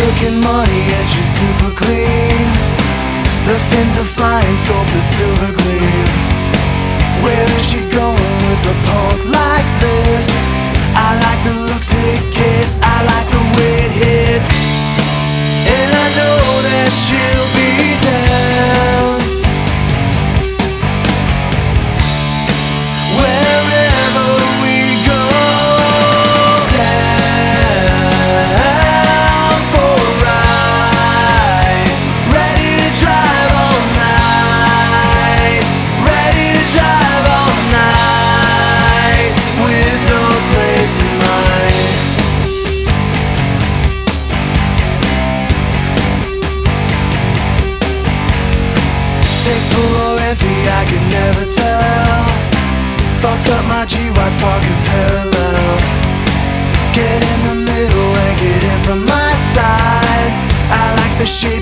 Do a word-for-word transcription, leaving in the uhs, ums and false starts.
looking money and she's super clean. The fins are flying, sculpted silver gleam. Where is she going with a punk like this? I like the looks it gets, I like the way it hits. And I know that she'll be down wherever we go. Down for a ride, ready to drive all night, ready to drive all night, with no place in mind. Takes full or empty, I can never tell. Fuck up my G-Wads parking parallel. Get in the middle and get in from my side. I like the shit